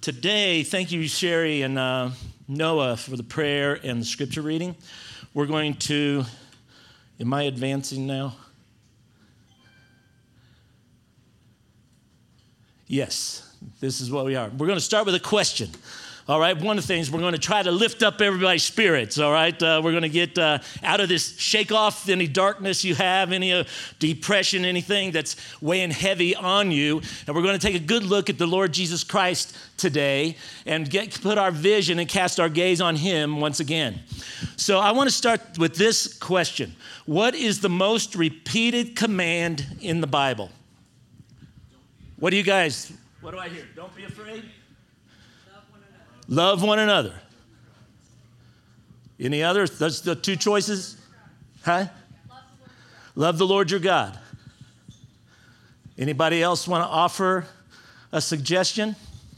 Today, thank you, Sherry and Noah, for the prayer and the scripture reading. We're going to, am I advancing now? Yes, this is what we are. We're going to start with a question. All right, one of the things, we're going to try to lift up everybody's spirits, all right? We're going to get out of this, shake off any darkness you have, any depression, anything that's weighing heavy on you. And we're going to take a good look at the Lord Jesus Christ today and put our vision and cast our gaze on him once again. So I want to start with this question. What is the most repeated command in the Bible? What do you guys, what do I hear? Don't be afraid. Love one another. Any others? That's the two choices? Huh? Love the Lord your God. Anybody else want to offer a suggestion?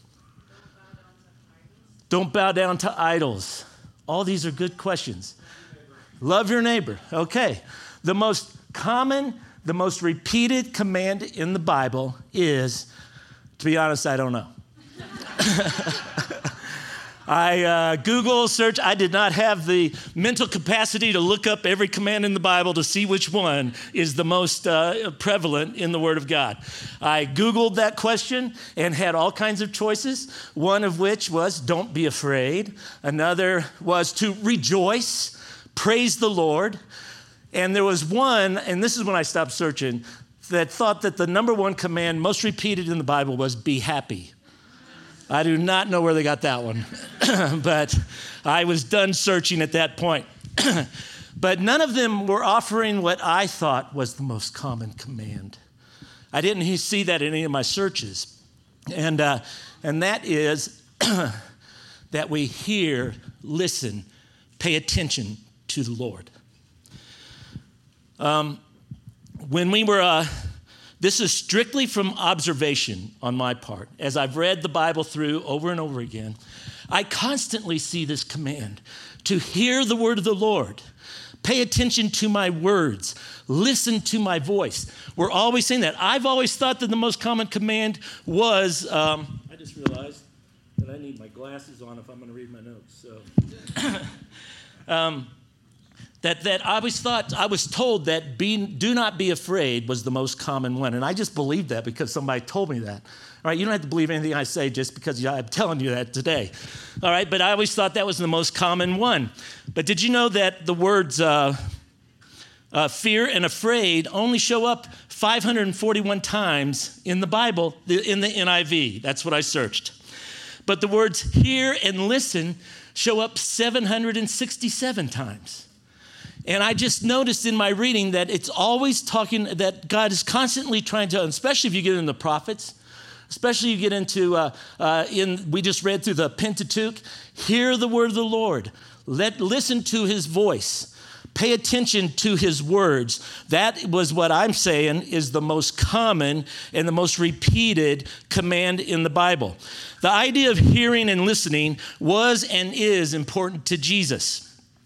Don't bow down to idols. All these are good questions. Love your neighbor. Okay. The most common, the most repeated command in the Bible is, to be honest, I don't know. I Google search. I did not have the mental capacity to look up every command in the Bible to see which one is the most prevalent in the Word of God. I Googled that question and had all kinds of choices, one of which was don't be afraid. Another was to rejoice, praise the Lord. And there was one, and this is when I stopped searching, that thought that the number one command most repeated in the Bible was be happy. I do not know where they got that one, but I was done searching at that point. But none of them were offering what I thought was the most common command. I didn't see that in any of my searches. And that is that we hear, listen, pay attention to the Lord. When we were... This is strictly from observation on my part. As I've read the Bible through over and over again, I constantly see this command to hear the word of the Lord, pay attention to my words, listen to my voice. We're always saying that. I've always thought that the most common command was, I just realized that I need my glasses on if I'm going to read my notes. So. That I always thought, I was told that do not be afraid was the most common one. And I just believed that because somebody told me that. All right, you don't have to believe anything I say just because I'm telling you that today. All right, but I always thought that was the most common one. But did you know that the words fear and afraid only show up 541 times in the Bible, in the NIV? That's what I searched. But the words hear and listen show up 767 times. And I just noticed in my reading that it's always talking, that God is constantly trying to, especially if you get into the prophets, especially you get into, we just read through the Pentateuch, hear the word of the Lord. Listen to his voice. Pay attention to his words. That was what I'm saying is the most common and the most repeated command in the Bible. The idea of hearing and listening was and is important to Jesus.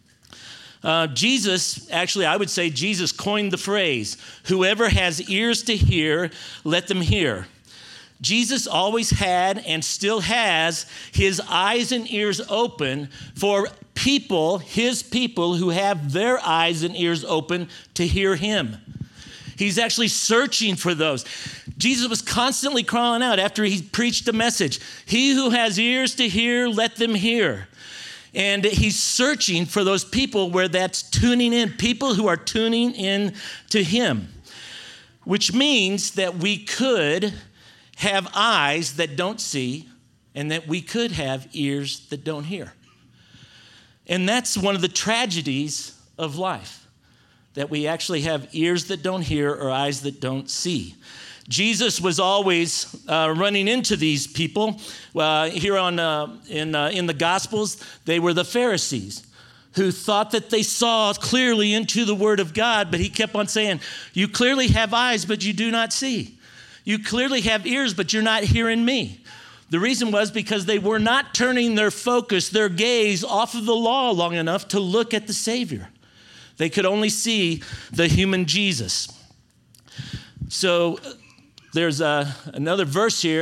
Actually, I would say Jesus coined the phrase, whoever has ears to hear, let them hear. Jesus always had and still has his eyes and ears open for people, his people who have their eyes and ears open to hear him. He's actually searching for those. Jesus was constantly crying out after he preached a message, he who has ears to hear, let them hear. And he's searching for those people where that's tuning in, people who are tuning in to him, which means that we could have eyes that don't see and that we could have ears that don't hear. And that's one of the tragedies of life, that we actually have ears that don't hear or eyes that don't see. Jesus was always running into these people. Here in the Gospels, they were the Pharisees who thought that they saw clearly into the Word of God, but he kept on saying, you clearly have eyes, but you do not see. You clearly have ears, but you're not hearing me. The reason was because they were not turning their focus, their gaze off of the law long enough to look at the Savior. They could only see the human Jesus. So there's another verse here.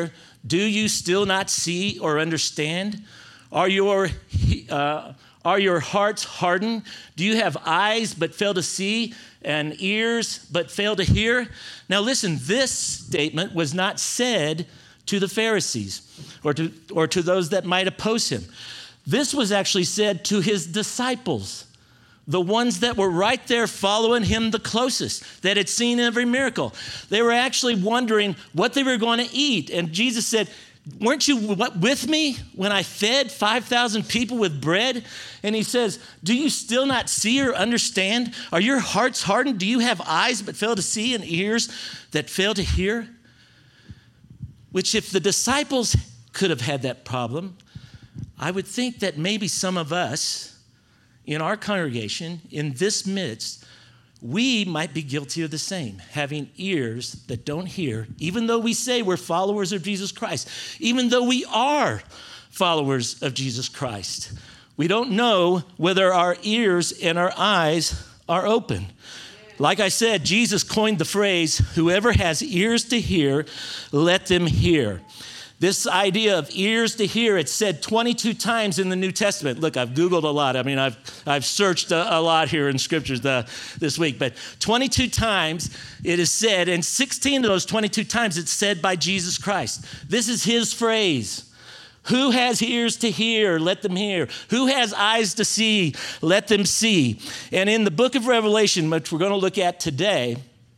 Do you still not see or understand? Are your hearts hardened? Do you have eyes but fail to see and ears but fail to hear? Now listen, this statement was not said to the Pharisees or to those that might oppose him. This was actually said to his disciples, the ones that were right there following him the closest, that had seen every miracle. They were actually wondering what they were going to eat. And Jesus said, weren't you with me when I fed 5,000 people with bread? And he says, do you still not see or understand? Are your hearts hardened? Do you have eyes but fail to see and ears that fail to hear? Which if the disciples could have had that problem, I would think that maybe some of us in our congregation, in this midst, we might be guilty of the same, having ears that don't hear, even though we say we're followers of Jesus Christ, even though we are followers of Jesus Christ. We don't know whether our ears and our eyes are open. Like I said, Jesus coined the phrase, whoever has ears to hear, let them hear. This idea of ears to hear, it's said 22 times in the New Testament. Look, I've Googled a lot. I mean, I've searched a lot here in scriptures this week, but 22 times it is said, and 16 of those 22 times it's said by Jesus Christ. This is his phrase. Who has ears to hear, let them hear. Who has eyes to see, let them see. And in the book of Revelation, which we're going to look at today,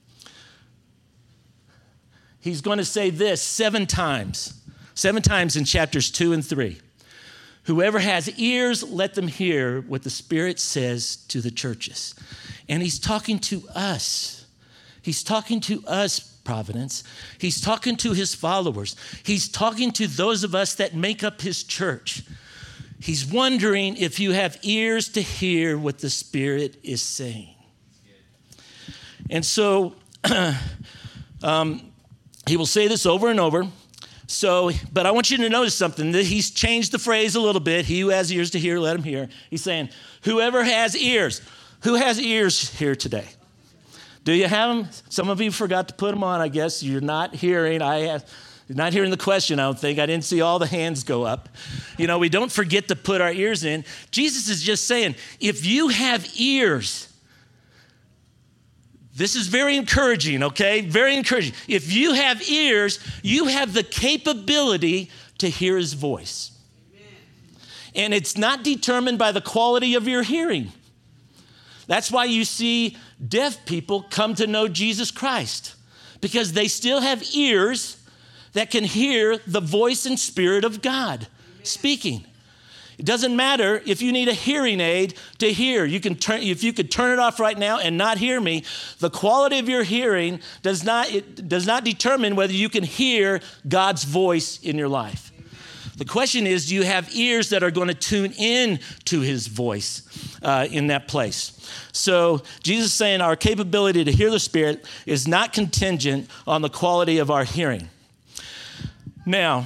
he's going to say this 7 times in chapters 2 and 3. Whoever has ears, let them hear what the Spirit says to the churches. And he's talking to us. He's talking to us, Providence. He's talking to his followers. He's talking to those of us that make up his church. He's wondering if you have ears to hear what the Spirit is saying. And so he will say this over and over. But I want you to notice something. That he's changed the phrase a little bit. He who has ears to hear, let him hear. He's saying, whoever has ears. Who has ears here today? Do you have them? Some of you forgot to put them on, I guess. You're not hearing. You're not hearing the question, I don't think. I didn't see all the hands go up. You know, we don't forget to put our ears in. Jesus is just saying, if you have ears, this is very encouraging, okay? Very encouraging. If you have ears, you have the capability to hear his voice. Amen. And it's not determined by the quality of your hearing. That's why you see deaf people come to know Jesus Christ, because they still have ears that can hear the voice and spirit of God speaking. It doesn't matter if you need a hearing aid to hear. If you could turn it off right now and not hear me, the quality of your hearing does not determine whether you can hear God's voice in your life. The question is, do you have ears that are going to tune in to his voice in that place? So Jesus is saying our capability to hear the Spirit is not contingent on the quality of our hearing. Now,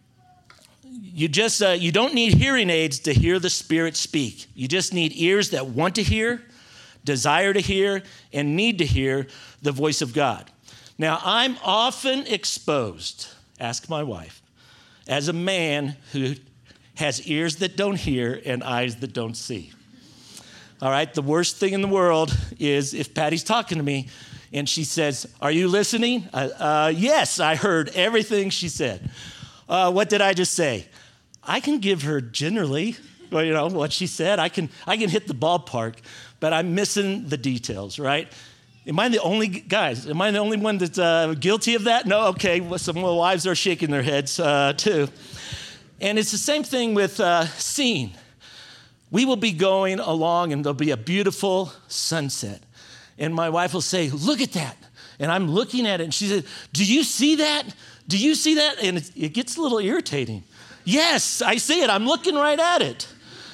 you don't need hearing aids to hear the Spirit speak. You just need ears that want to hear, desire to hear, and need to hear the voice of God. Now, I'm often exposed, ask my wife, as a man who has ears that don't hear and eyes that don't see. All right, the worst thing in the world is if Patty's talking to me and she says, are you listening? Yes, I heard everything she said. What did I just say? I can give her generally, what she said. I can hit the ballpark, but I'm missing the details, right? Am I the only one that's guilty of that? No, okay. Well, some of the wives are shaking their heads too. And it's the same thing with seeing. We will be going along and there'll be a beautiful sunset. And my wife will say, look at that. And I'm looking at it and she said, do you see that? Do you see that? And it gets a little irritating. Yes, I see it. I'm looking right at it.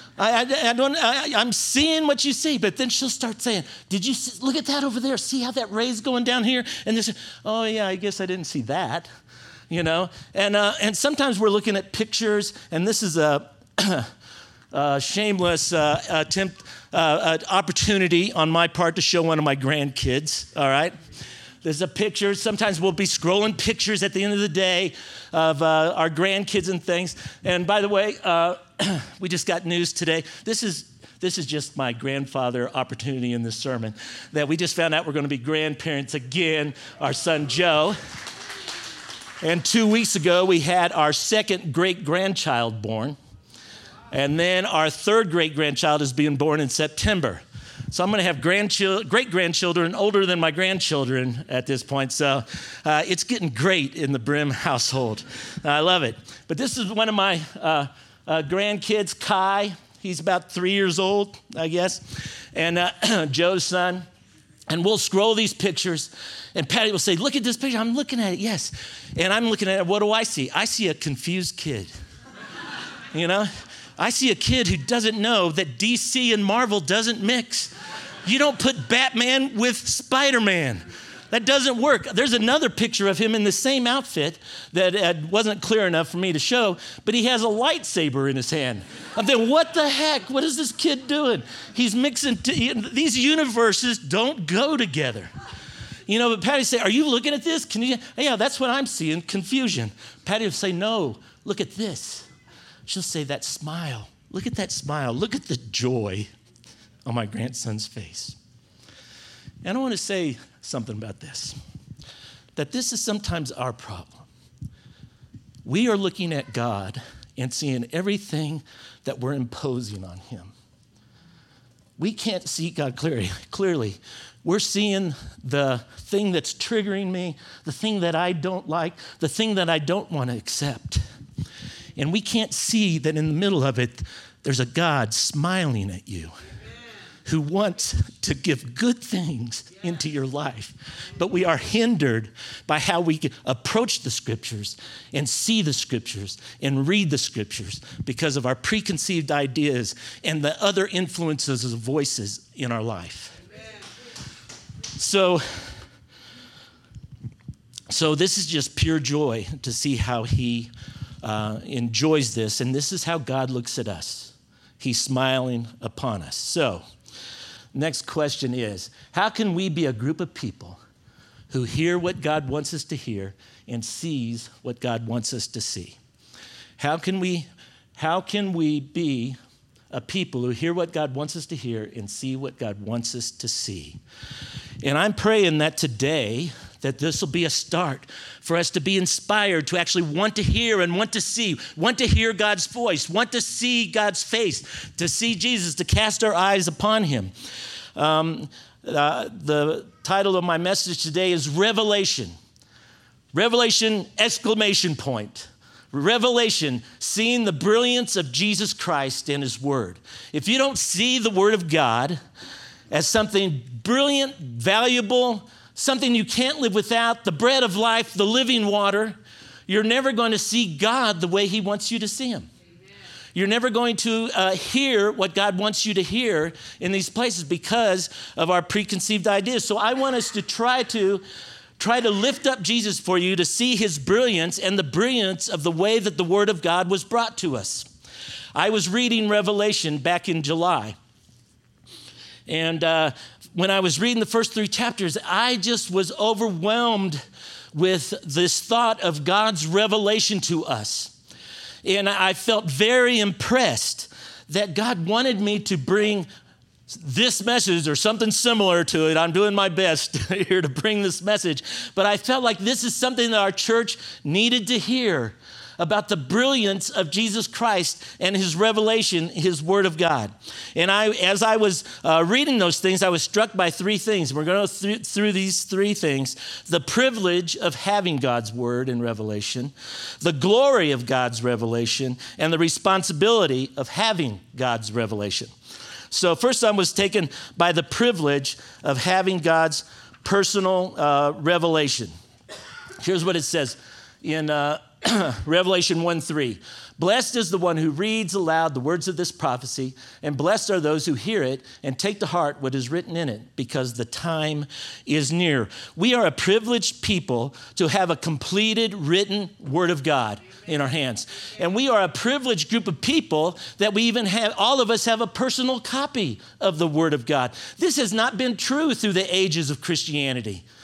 I'm seeing what you see. But then she'll start saying, did you see, look at that over there? See how that ray's going down here? And this, oh yeah, I guess I didn't see that. And sometimes we're looking at pictures, and this is a shameless opportunity on my part to show one of my grandkids, all right? There's a picture. Sometimes we'll be scrolling pictures at the end of the day of our grandkids and things. And by the way, we just got news today. This is just my grandfather opportunity in this sermon, that we just found out we're going to be grandparents again, our son Joe. And 2 weeks ago, we had our second great-grandchild born. And then our third great-grandchild is being born in September. So I'm going to have great-grandchildren older than my grandchildren at this point. So it's getting great in the Brim household. I love it. But this is one of my grandkids, Kai. He's about 3 years old, I guess. And Joe's son. And we'll scroll these pictures. And Patty will say, look at this picture. I'm looking at it, yes. And I'm looking at it. What do I see? I see a confused kid. You know? I see a kid who doesn't know that DC and Marvel doesn't mix. You don't put Batman with Spider-Man. That doesn't work. There's another picture of him in the same outfit that wasn't clear enough for me to show, but he has a lightsaber in his hand. I'm thinking, what the heck? What is this kid doing? He's mixing, these universes don't go together. You know, but Patty say, are you looking at this? Yeah, that's what I'm seeing, confusion. Patty will say, no, look at this. She'll say, that smile. Look at that smile. Look at the joy on my grandson's face. And I want to say something about this, that this is sometimes our problem. We are looking at God and seeing everything that we're imposing on him. We can't see God clearly. We're seeing the thing that's triggering me, the thing that I don't like, the thing that I don't want to accept. And we can't see that in the middle of it, there's a God smiling at you who wants to give good things into your life. But we are hindered by how we approach the scriptures and see the scriptures and read the scriptures because of our preconceived ideas and the other influences of voices in our life. So this is just pure joy to see how he enjoys this. And this is how God looks at us. He's smiling upon us. So next question is, how can we be a group of people who hear what God wants us to hear and sees what God wants us to see? How can we be a people who hear what God wants us to hear and see what God wants us to see? And I'm praying that today, that this will be a start for us to be inspired to actually want to hear and want to see, want to hear God's voice, want to see God's face, to see Jesus, to cast our eyes upon him. The title of my message today is Revelation. Revelation, exclamation point. Revelation, seeing the brilliance of Jesus Christ and his word. If you don't see the word of God as something brilliant, valuable, something you can't live without, the bread of life, the living water, you're never going to see God the way he wants you to see him. Amen. You're never going to hear what God wants you to hear in these places because of our preconceived ideas. So I want us to try to lift up Jesus for you to see his brilliance and the brilliance of the way that the word of God was brought to us. I was reading Revelation back in July. And when I was reading the first 3 chapters, I just was overwhelmed with this thought of God's revelation to us. And I felt very impressed that God wanted me to bring this message or something similar to it. I'm doing my best here to bring this message. But I felt like this is something that our church needed to hear about the brilliance of Jesus Christ and his revelation, his word of God. And as I was reading those things, I was struck by 3 things. We're going to go through these 3 things. The privilege of having God's word in revelation, the glory of God's revelation, and the responsibility of having God's revelation. So first I was taken by the privilege of having God's personal revelation. Here's what it says in Revelation 1:3. Blessed is the one who reads aloud the words of this prophecy, and blessed are those who hear it and take to heart what is written in it, because the time is near. We are a privileged people to have a completed written word of God in our hands. And we are a privileged group of people that we even have, all of us have a personal copy of the word of God. This has not been true through the ages of Christianity.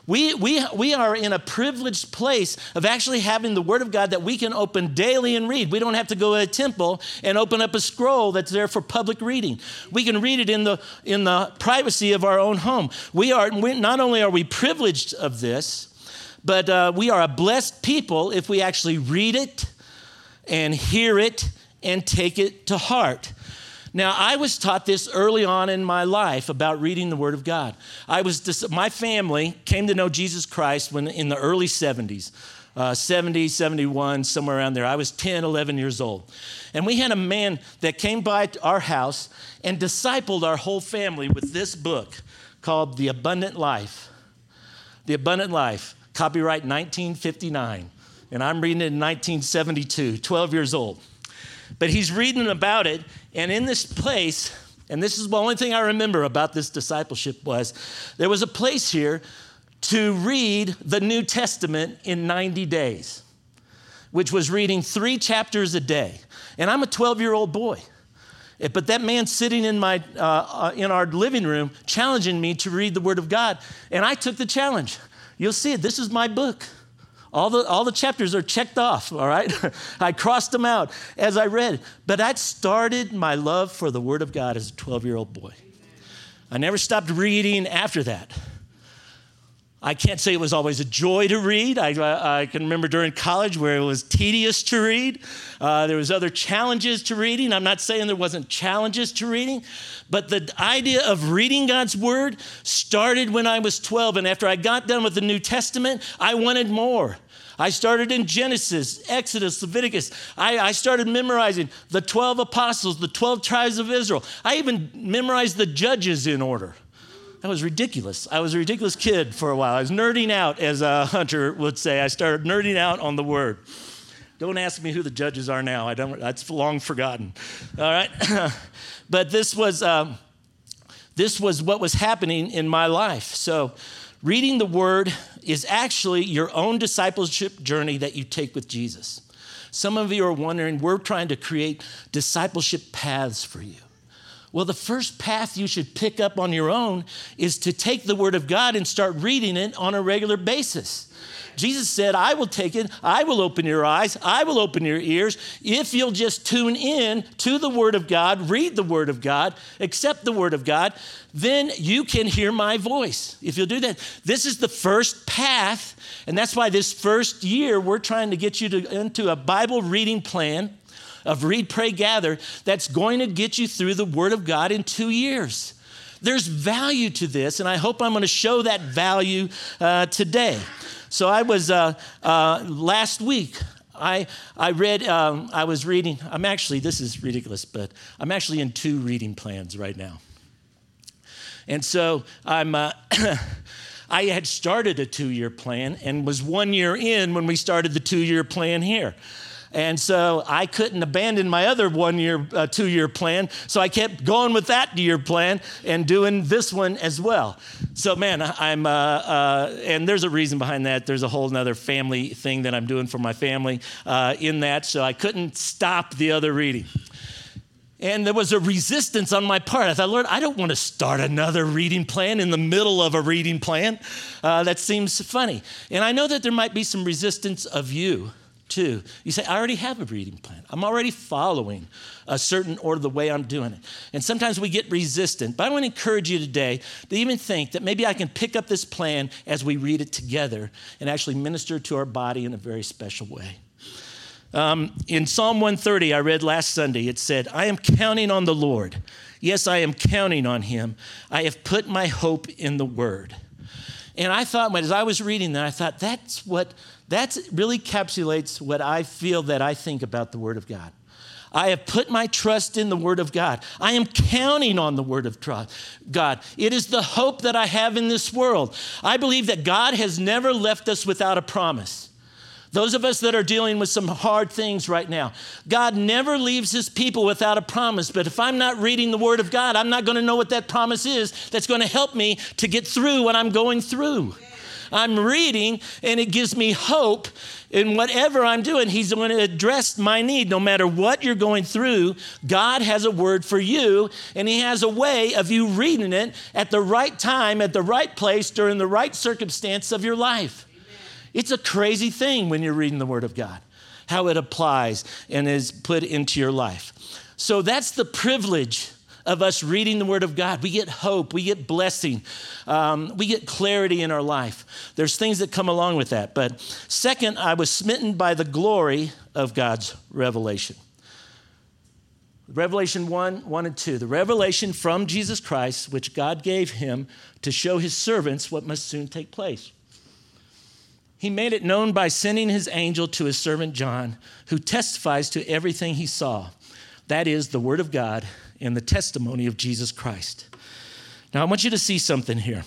We are in a privileged place of actually having the Word of God that we can open daily and read. We don't have to go to a temple and open up a scroll that's there for public reading. We can read it in the privacy of our own home. Not only are we privileged of this, but we are a blessed people if we actually read it and hear it and take it to heart. Now, I was taught this early on in my life about reading the Word of God. My family came to know Jesus Christ in the early 70s, 70, 71, somewhere around there. I was 10, 11 years old. And we had a man that came by our house and discipled our whole family with this book called The Abundant Life. The Abundant Life, copyright 1959. And I'm reading it in 1972, 12 years old. But he's reading about it, and in this place, and this is the only thing I remember about this discipleship was, there was a place here to read the New Testament in 90 days, which was reading 3 chapters a day. And I'm a 12-year-old boy. But that man sitting in our living room challenging me to read the Word of God, and I took the challenge. You'll see it. This is my book. All the chapters are checked off, all right? I crossed them out as I read. But that started my love for the Word of God as a 12-year-old boy. I never stopped reading after that. I can't say it was always a joy to read. I can remember during college where it was tedious to read. There was other challenges to reading. I'm not saying there wasn't challenges to reading, but the idea of reading God's Word started when I was 12. And after I got done with the New Testament, I wanted more. I started in Genesis, Exodus, Leviticus. I started memorizing the 12 apostles, the 12 tribes of Israel. I even memorized the judges in order. That was ridiculous. I was a ridiculous kid for a while. I was nerding out, as a Hunter would say. I started nerding out on the Word. Don't ask me who the judges are now. That's long forgotten. All right? But this was what was happening in my life. So reading the Word is actually your own discipleship journey that you take with Jesus. Some of you are wondering, we're trying to create discipleship paths for you. Well, the first path you should pick up on your own is to take the Word of God and start reading it on a regular basis. Jesus said, I will take it, I will open your eyes, I will open your ears. If you'll just tune in to the Word of God, read the Word of God, accept the Word of God, then you can hear my voice. If you'll do that, this is the first path, and that's why this first year we're trying to get you into a Bible reading plan of Read, Pray, Gather that's going to get you through the Word of God in 2 years. There's value to this, and I hope I'm going to show that value today. So I was, last week, I was reading, this is ridiculous, but I'm actually in 2 reading plans right now. And so I had started a 2-year plan and was 1 year in when we started the 2-year plan here. And so I couldn't abandon my other 2-year plan. So I kept going with that year plan and doing this one as well. So man, and there's a reason behind that. There's a whole nother family thing that I'm doing for my family in that. So I couldn't stop the other reading. And there was a resistance on my part. I thought, Lord, I don't want to start another reading plan in the middle of a reading plan. That seems funny. And I know that there might be some resistance of you too. You say, I already have a reading plan. I'm already following a certain order the way I'm doing it. And sometimes we get resistant. But I want to encourage you today to even think that maybe I can pick up this plan as we read it together and actually minister to our body in a very special way. In Psalm 130, I read last Sunday, it said, I am counting on the Lord. Yes, I am counting on him. I have put my hope in the word. And I thought, as I was reading that, I thought, that really encapsulates what I feel that I think about the Word of God. I have put my trust in the Word of God. I am counting on the Word of God. It is the hope that I have in this world. I believe that God has never left us without a promise. Those of us that are dealing with some hard things right now, God never leaves his people without a promise. But if I'm not reading the Word of God, I'm not going to know what that promise is that's going to help me to get through what I'm going through. I'm reading, and it gives me hope in whatever I'm doing. He's going to address my need. No matter what you're going through, God has a word for you, and he has a way of you reading it at the right time, at the right place, during the right circumstance of your life. Amen. It's a crazy thing when you're reading the word of God, how it applies and is put into your life. So that's the privilege of us reading the word of God. We get hope, we get blessing, we get clarity in our life. There's things that come along with that. But second, I was smitten by the glory of God's revelation. Revelation 1 and 2, the revelation from Jesus Christ, which God gave him to show his servants what must soon take place. He made it known by sending his angel to his servant John, who testifies to everything he saw. That is the word of God and the testimony of Jesus Christ. Now, I want you to see something here.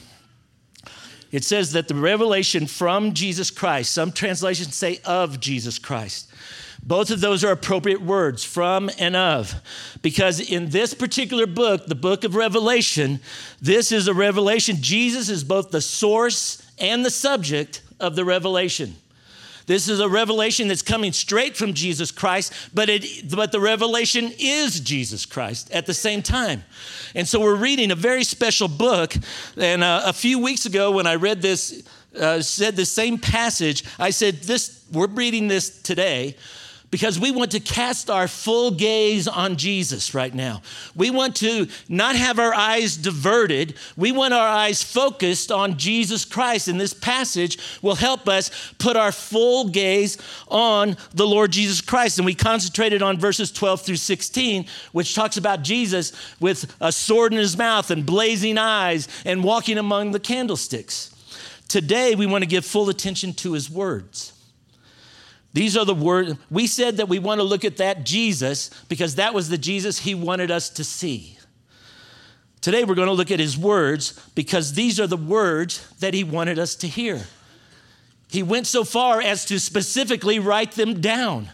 It says that the revelation from Jesus Christ, some translations say of Jesus Christ. Both of those are appropriate words, from and of, because in this particular book, the book of Revelation, this is a revelation. Jesus is both the source and the subject of the revelation. This is a revelation that's coming straight from Jesus Christ, but the revelation is Jesus Christ at the same time. And so we're reading a very special book. And a few weeks ago when I read this, said the same passage, I said, we're reading this today because we want to cast our full gaze on Jesus right now. We want to not have our eyes diverted. We want our eyes focused on Jesus Christ. And this passage will help us put our full gaze on the Lord Jesus Christ. And we concentrated on verses 12 through 16, which talks about Jesus with a sword in his mouth and blazing eyes and walking among the candlesticks. Today, we want to give full attention to his words. These are the words. We said that we want to look at that Jesus because that was the Jesus he wanted us to see. Today we're going to look at his words because these are the words that he wanted us to hear. He went so far as to specifically write them down.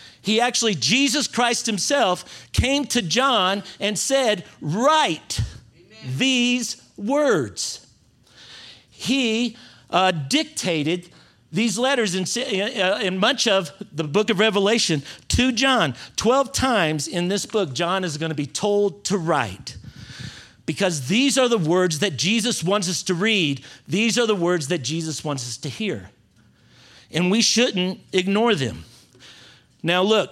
Jesus Christ himself came to John and said, write these words. He dictated these letters in much of the book of Revelation to John. 12 times in this book, John is going to be told to write. Because these are the words that Jesus wants us to read. These are the words that Jesus wants us to hear. And we shouldn't ignore them. Now look,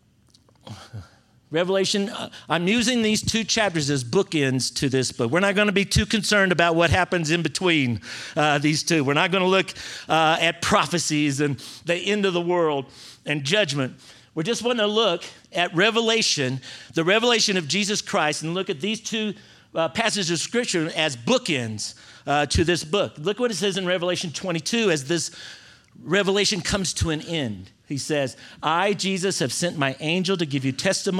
Revelation, I'm using these two chapters as bookends to this book. We're not going to be too concerned about what happens in between these two. We're not going to look at prophecies and the end of the world and judgment. We're just want to look at Revelation, the revelation of Jesus Christ, and look at these two passages of Scripture as bookends to this book. Look what it says in Revelation 22 as this revelation comes to an end. He says, I, Jesus, have sent my angel to give you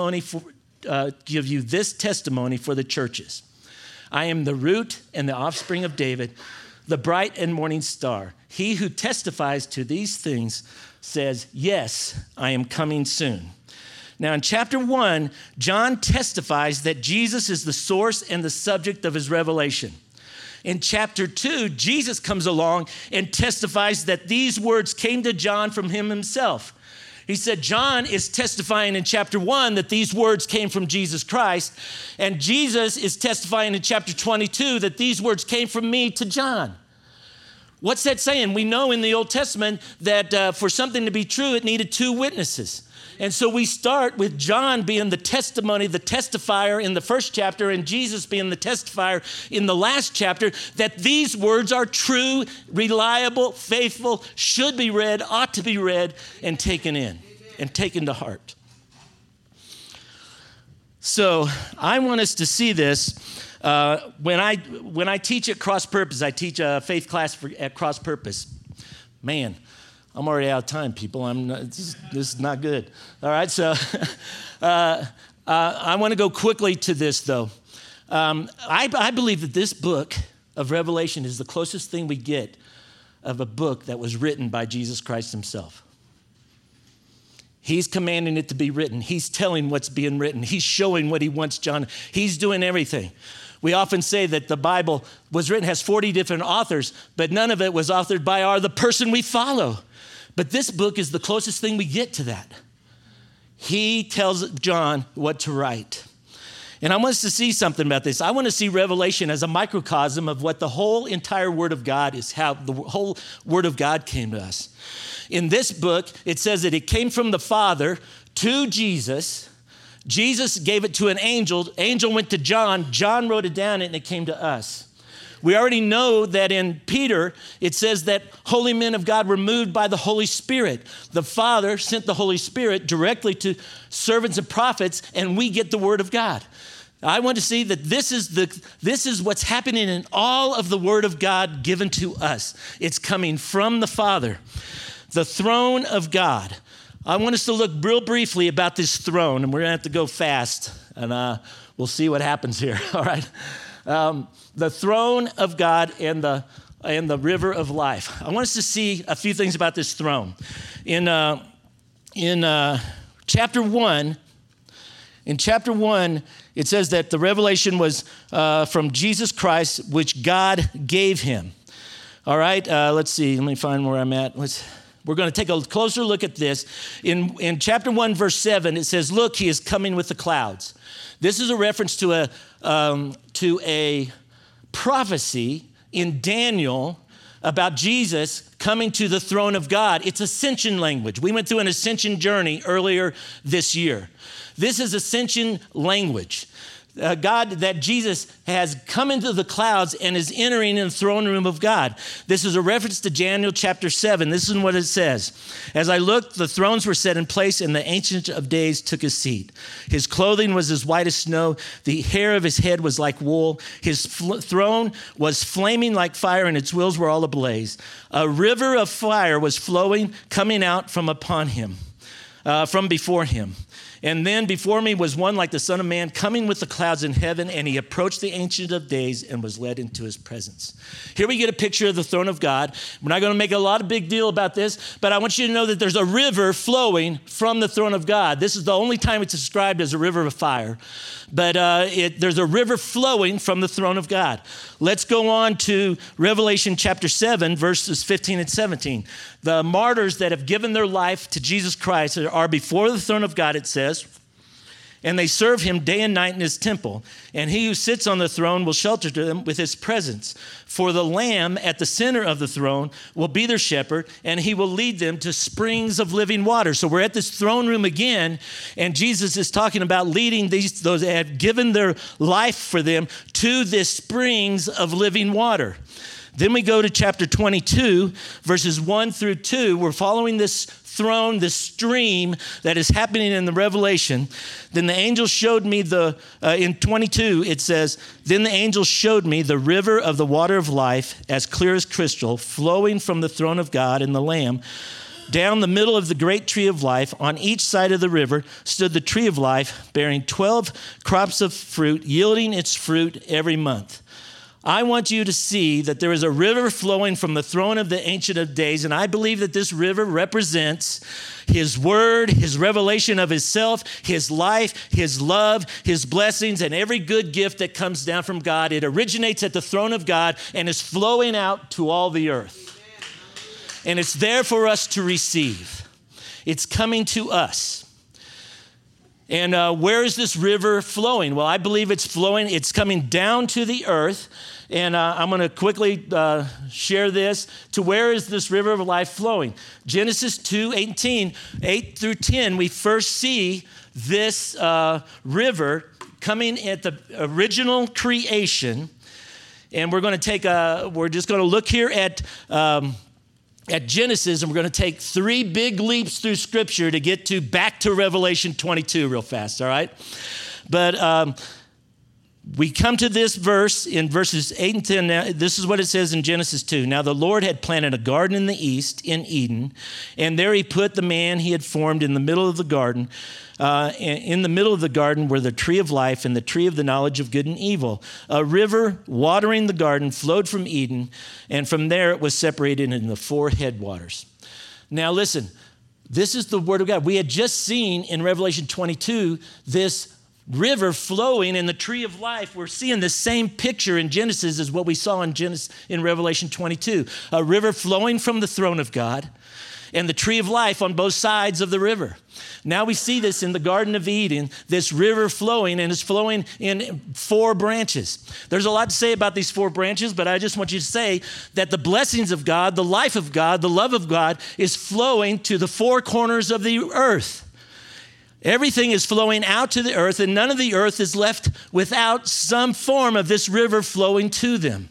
give you this testimony for the churches. I am the root and the offspring of David, the bright and morning star. He who testifies to these things says, yes, I am coming soon. Now in chapter 1, John testifies that Jesus is the source and the subject of his revelation. In chapter 2, Jesus comes along and testifies that these words came to John from him himself. He said, John is testifying in chapter 1 that these words came from Jesus Christ, and Jesus is testifying in chapter 22 that these words came from me to John. What's that saying? We know in the Old Testament that for something to be true, it needed two witnesses. And so we start with John being the testimony, the testifier in the first chapter, and Jesus being the testifier in the last chapter, that these words are true, reliable, faithful, should be read, ought to be read, and taken in, and taken to heart. So I want us to see this. When I teach at Cross Purpose, I teach a faith class at Cross Purpose. Man, I'm already out of time, people. This is not good. All right, so I want to go quickly to this, though. I believe that this book of Revelation is the closest thing we get of a book that was written by Jesus Christ himself. He's commanding it to be written. He's telling what's being written. He's showing what he wants John. He's doing everything. We often say that the Bible has 40 different authors, but none of it was authored by the person we follow. But this book is the closest thing we get to that. He tells John what to write. And I want us to see something about this. I want to see Revelation as a microcosm of what the whole entire Word of God is, how the whole Word of God came to us. In this book, it says that it came from the Father to Jesus. Jesus gave it to an angel. Angel went to John. John wrote it down and it came to us. We already know that in Peter, it says that holy men of God were moved by the Holy Spirit. The Father sent the Holy Spirit directly to servants and prophets, and we get the Word of God. I want to see that this is what's happening in all of the Word of God given to us. It's coming from the Father. The throne of God. I want us to look real briefly about this throne, and we're going to have to go fast, and we'll see what happens here, all right? The throne of God and the river of life. I want us to see a few things about this throne. In chapter 1, it says that the revelation was from Jesus Christ, which God gave him. All right, let's see. Let me find where I'm at. We're going to take a closer look at this. In chapter 1, verse 7, it says, "Look, he is coming with the clouds." This is a reference to a prophecy in Daniel about Jesus coming to the throne of God. It's ascension language. We went through an ascension journey earlier this year. This is ascension language. That Jesus has come into the clouds and is entering in the throne room of God. This is a reference to Daniel chapter 7. This is what it says. "As I looked, the thrones were set in place, and the Ancient of Days took his seat. His clothing was as white as snow. The hair of his head was like wool. His throne was flaming like fire, and its wheels were all ablaze. A river of fire was flowing, coming out from before him. And then before me was one like the Son of Man coming with the clouds in heaven, and he approached the Ancient of Days and was led into his presence." Here we get a picture of the throne of God. We're not going to make a lot of big deal about this, but I want you to know that there's a river flowing from the throne of God. This is the only time it's described as a river of fire, but there's a river flowing from the throne of God. Let's go on to Revelation chapter 7, verses 15 and 17. The martyrs that have given their life to Jesus Christ are before the throne of God, it says, "And they serve him day and night in his temple. And he who sits on the throne will shelter them with his presence. For the Lamb at the center of the throne will be their shepherd, and he will lead them to springs of living water." So we're at this throne room again, and Jesus is talking about leading those that have given their life for them to this springs of living water. Then we go to chapter 22, verses 1 through 2. We're following this throne, this stream that is happening in the Revelation. Then the angel showed me in 22, it says, "Then the angel showed me the river of the water of life, as clear as crystal, flowing from the throne of God and the Lamb. Down the middle of the great tree of life, on each side of the river, stood the tree of life, bearing 12 crops of fruit, yielding its fruit every month." I want you to see that there is a river flowing from the throne of the Ancient of Days, and I believe that this river represents his word, his revelation of himself, his life, his love, his blessings, and every good gift that comes down from God. It originates at the throne of God and is flowing out to all the earth. And it's there for us to receive. It's coming to us. And where is this river flowing? Well, I believe it's flowing. It's coming down to the earth. And I'm going to quickly share this. To where is this river of life flowing? Genesis 2:18, 8 through 10, we first see this river coming at the original creation. And we're just going to look here at Genesis, and we're going to take 3 big leaps through Scripture to get back to Revelation 22 real fast, all right? But we come to this verse in verses 8 and 10. Now, this is what it says in Genesis 2. "Now the Lord had planted a garden in the east, in Eden, and there he put the man he had formed in the middle of the garden. In the middle of the garden were the tree of life and the tree of the knowledge of good and evil. A river watering the garden flowed from Eden, and from there it was separated into 4 headwaters." Now listen, this is the word of God. We had just seen in Revelation 22 this river flowing in the tree of life. We're seeing the same picture in Genesis as what we saw in Revelation 22. A river flowing from the throne of God and the tree of life on both sides of the river. Now we see this in the Garden of Eden, this river flowing, and it's flowing in 4 branches. There's a lot to say about these 4 branches, but I just want you to say that the blessings of God, the life of God, the love of God is flowing to the 4 corners of the earth. Everything is flowing out to the earth, and none of the earth is left without some form of this river flowing to them.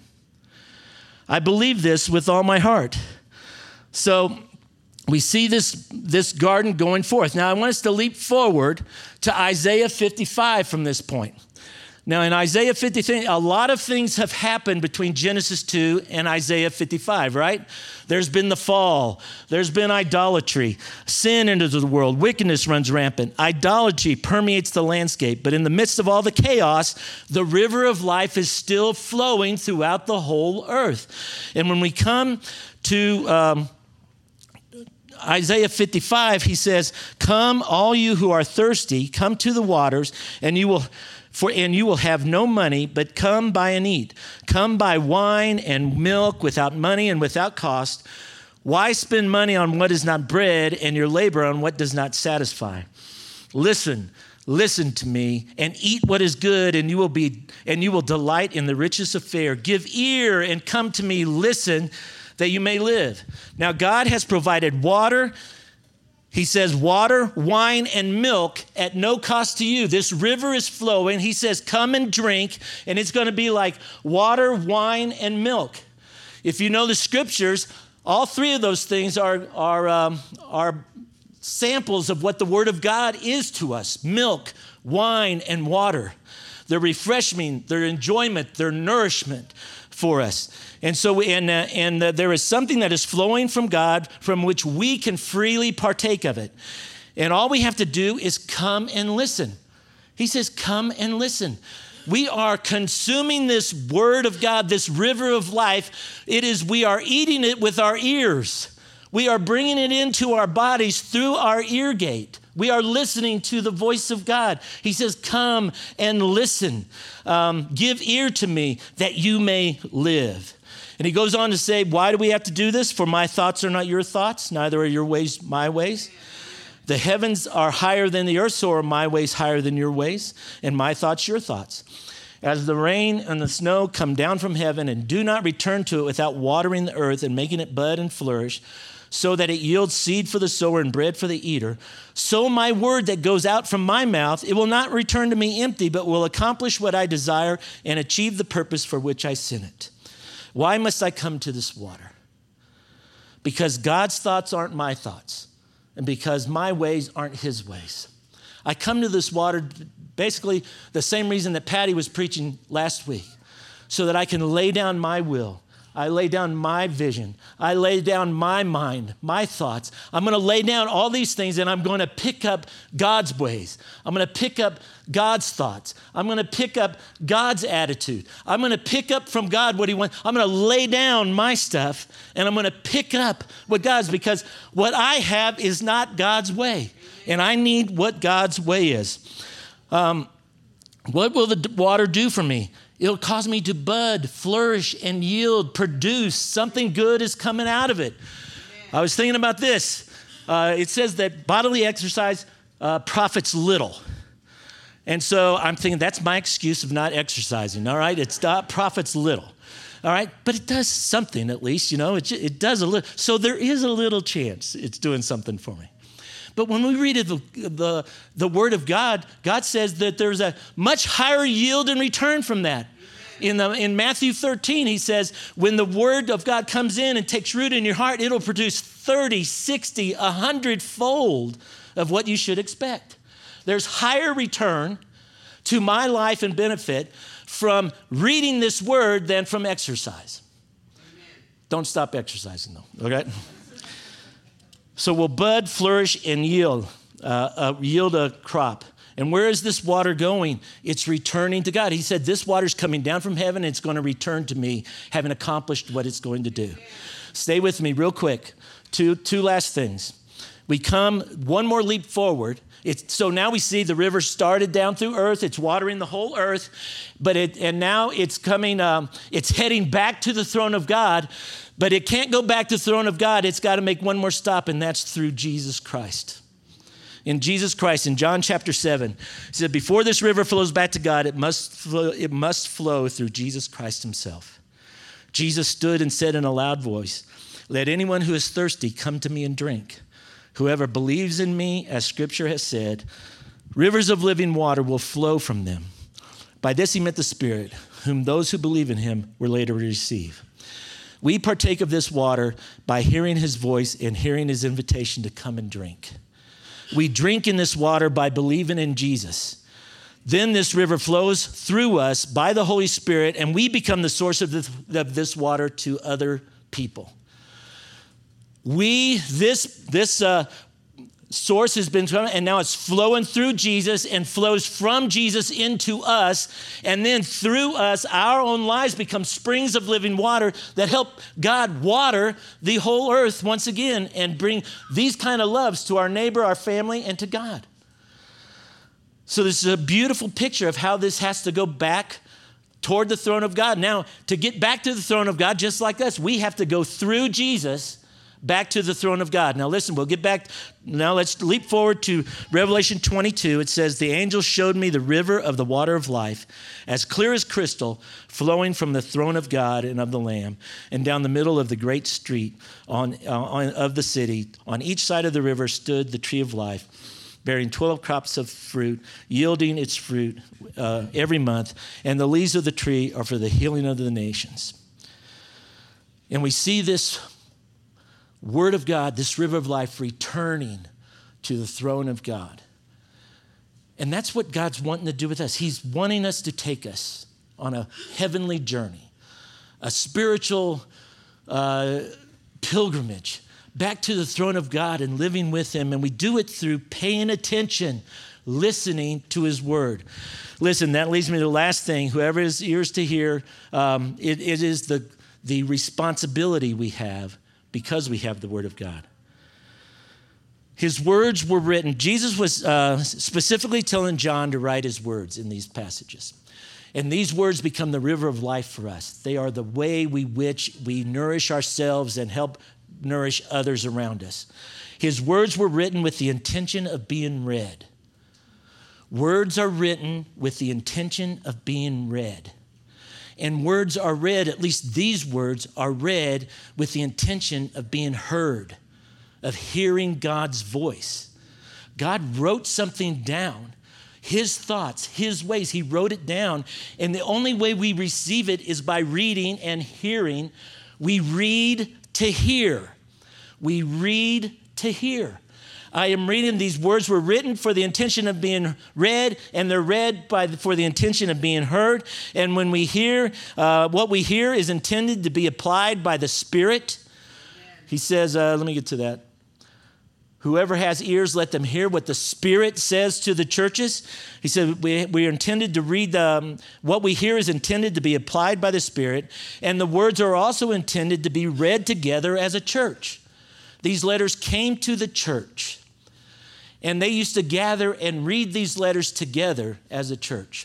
I believe this with all my heart. So we see this garden going forth. Now, I want us to leap forward to Isaiah 55 from this point. Now, in Isaiah 53, a lot of things have happened between Genesis 2 and Isaiah 55, right? There's been the fall. There's been idolatry. Sin enters the world. Wickedness runs rampant. Idolatry permeates the landscape. But in the midst of all the chaos, the river of life is still flowing throughout the whole earth. And when we come to Isaiah 55, he says, "Come, all you who are thirsty, come to the waters, and you will have no money, but come buy and eat. Come buy wine and milk without money and without cost. Why spend money on what is not bread and your labor on what does not satisfy? Listen to me and eat what is good, and you will delight in the richest of fare. Give ear and come to me. Listen, that you may live." Now, God has provided water. He says water, wine, and milk at no cost to you. This river is flowing. He says, come and drink, and it's going to be like water, wine, and milk. If you know the scriptures, all 3 of those things are samples of what the Word of God is to us: milk, wine, and water. They're refreshing, they're enjoyment, they're nourishment for us. And so there is something that is flowing from God from which we can freely partake of it. And all we have to do is come and listen. He says, come and listen. We are consuming this word of God, this river of life. We are eating it with our ears. We are bringing it into our bodies through our ear gate. We are listening to the voice of God. He says, come and listen. Give ear to me that you may live. And he goes on to say, why do we have to do this? For my thoughts are not your thoughts, neither are your ways my ways. The heavens are higher than the earth, so are my ways higher than your ways, and my thoughts your thoughts. As the rain and the snow come down from heaven and do not return to it without watering the earth and making it bud and flourish, so that it yields seed for the sower and bread for the eater, so my word that goes out from my mouth, it will not return to me empty, but will accomplish what I desire and achieve the purpose for which I sent it. Why must I come to this water? Because God's thoughts aren't my thoughts, and because my ways aren't his ways. I come to this water basically the same reason that Patty was preaching last week, so that I can lay down my will. I lay down my vision. I lay down my mind, my thoughts. I'm going to lay down all these things, and I'm going to pick up God's ways. I'm going to pick up God's thoughts. I'm going to pick up God's attitude. I'm going to pick up from God what he wants. I'm going to lay down my stuff, and I'm going to pick up what God's, because what I have is not God's way, and I need what God's way is. What will the water do for me? It'll cause me to bud, flourish, and yield, produce. Something good is coming out of it. Amen. I was thinking about this. It says that bodily exercise profits little. And so I'm thinking that's my excuse of not exercising, all right? It's not profits little, all right? But it does something at least, it does a little. So there is a little chance it's doing something for me. But when we read the word of God, God says that there's a much higher yield in return from that. In Matthew 13, he says, when the word of God comes in and takes root in your heart, it'll produce 30, 60, 100-fold of what you should expect. There's higher return to my life and benefit from reading this word than from exercise. Amen. Don't stop exercising though, okay? So we'll bud, flourish, and yield a crop. And where is this water going? It's returning to God. He said, this water's coming down from heaven, and it's going to return to me, having accomplished what it's going to do. Stay with me real quick. Two last things. We come one more leap forward, So now we see the river started down through earth. It's watering the whole earth, and now it's coming. It's heading back to the throne of God, but it can't go back to the throne of God. It's got to make one more stop, and that's through Jesus Christ. In Jesus Christ, in John chapter 7, he said, before this river flows back to God, it must flow through Jesus Christ himself. Jesus stood and said in a loud voice, let anyone who is thirsty come to me and drink. Whoever believes in me, as scripture has said, rivers of living water will flow from them. By this he meant the Spirit, whom those who believe in him were later to receive. We partake of this water by hearing his voice and hearing his invitation to come and drink. We drink in this water by believing in Jesus. Then this river flows through us by the Holy Spirit, and we become the source of this water to other people. This source has been, and now it's flowing through Jesus and flows from Jesus into us. And then through us, our own lives become springs of living water that help God water the whole earth once again and bring these kind of loves to our neighbor, our family, and to God. So this is a beautiful picture of how this has to go back toward the throne of God. Now, to get back to the throne of God, just like us, we have to go through Jesus back to the throne of God. Now listen, we'll get back. Now let's leap forward to Revelation 22. It says, the angel showed me the river of the water of life, as clear as crystal, flowing from the throne of God and of the Lamb, and down the middle of the great street of the city. On each side of the river stood the tree of life, bearing 12 crops of fruit, yielding its fruit every month. And the leaves of the tree are for the healing of the nations. And we see this Word of God, this river of life, returning to the throne of God. And that's what God's wanting to do with us. He's wanting us to take us on a heavenly journey, a spiritual pilgrimage back to the throne of God and living with him. And we do it through paying attention, listening to his word. Listen, that leads me to the last thing. Whoever has ears to hear, it is the responsibility we have because we have the word of God. His words were written. Jesus was specifically telling John to write his words in these passages. And these words become the river of life for us. They are the way which we nourish ourselves and help nourish others around us. His words were written with the intention of being read. Words are written with the intention of being read. And words are read, at least these words are read with the intention of being heard, of hearing God's voice. God wrote something down, his thoughts, his ways. He wrote it down. And the only way we receive it is by reading and hearing. We read to hear. We read to hear. I am reading, these words were written for the intention of being read, and they're read for the intention of being heard. And when we hear, what we hear is intended to be applied by the Spirit. He says, let me get to that. Whoever has ears, let them hear what the Spirit says to the churches. He said, we are intended to read, what we hear is intended to be applied by the Spirit, and the words are also intended to be read together as a church. These letters came to the church, and they used to gather and read these letters together as a church.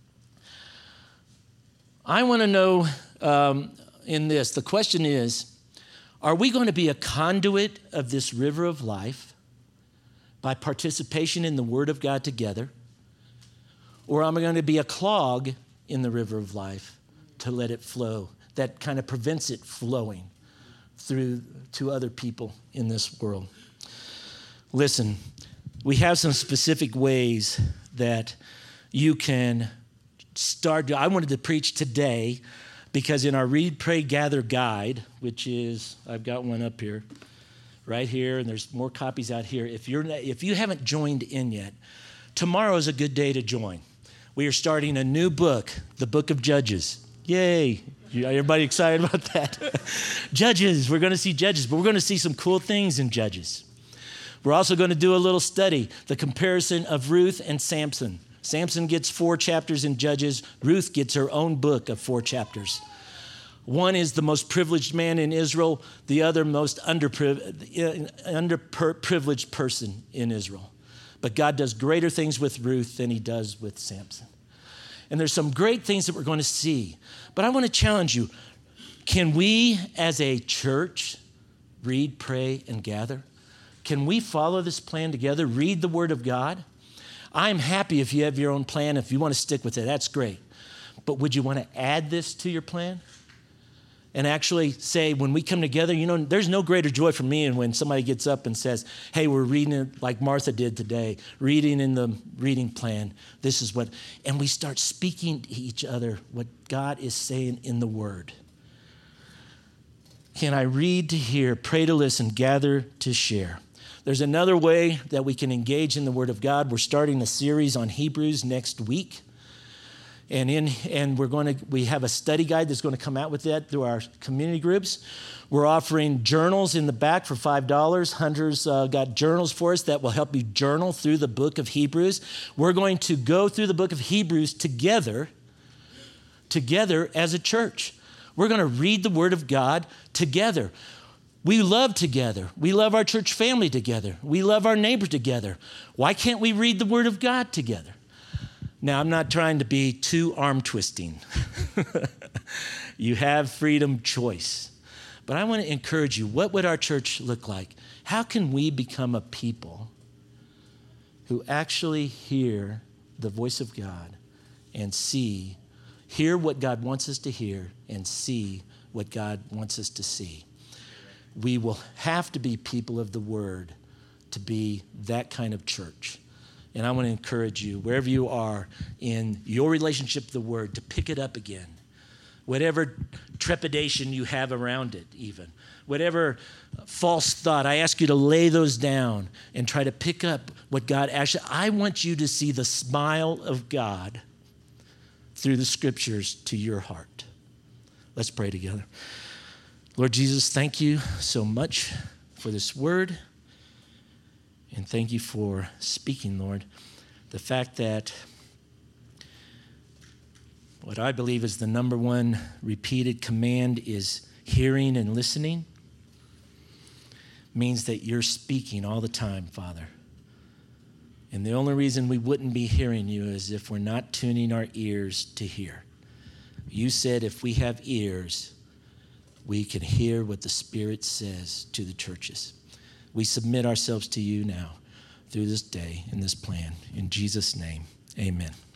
I want to know in this, the question is, are we going to be a conduit of this river of life by participation in the Word of God together? Or am I going to be a clog in the river of life to let it flow? That kind of prevents it flowing through to other people in this world. Listen, we have some specific ways that you can start. I wanted to preach today because in our Read, Pray, Gather guide, which is, I've got one up here, right here, and there's more copies out here. If you haven't joined in yet, tomorrow is a good day to join. We are starting a new book, the Book of Judges. Yay. Everybody excited about that? Judges, we're going to see Judges, but we're going to see some cool things in Judges. We're also going to do a little study, the comparison of Ruth and Samson. Samson gets 4 chapters in Judges. Ruth gets her own book of 4 chapters. One is the most privileged man in Israel, the other most underprivileged person in Israel. But God does greater things with Ruth than he does with Samson. And there's some great things that we're going to see. But I want to challenge you. Can we as a church read, pray, and gather? Can we follow this plan together? Read the Word of God? I'm happy if you have your own plan. If you want to stick with it, that's great. But would you want to add this to your plan? And actually say, when we come together, there's no greater joy for me than when somebody gets up and says, hey, we're reading it like Martha did today, reading in the reading plan. This is what, and we start speaking to each other what God is saying in the Word. Can I read to hear, pray to listen, gather to share? There's another way that we can engage in the Word of God. We're starting a series on Hebrews next week. And we have a study guide that's going to come out with that through our community groups. We're offering journals in the back for $5. Hunter's got journals for us that will help you journal through the book of Hebrews. We're going to go through the book of Hebrews together as a church. We're going to read the Word of God together. We love together. We love our church family together. We love our neighbors together. Why can't we read the Word of God together? Now, I'm not trying to be too arm-twisting. You have freedom choice. But I want to encourage you, what would our church look like? How can we become a people who actually hear the voice of God and hear what God wants us to hear and see what God wants us to see? We will have to be people of the Word to be that kind of church. And I want to encourage you, wherever you are in your relationship to the Word, to pick it up again. Whatever trepidation you have around it, even. Whatever false thought, I ask you to lay those down and try to pick up what God actually, I want you to see the smile of God through the Scriptures to your heart. Let's pray together. Lord Jesus, thank you so much for this word. And thank you for speaking, Lord. The fact that what I believe is the number one repeated command is hearing and listening means that you're speaking all the time, Father. And the only reason we wouldn't be hearing you is if we're not tuning our ears to hear. You said if we have ears, we can hear what the Spirit says to the churches. We submit ourselves to you now through this day and this plan. In Jesus' name, amen.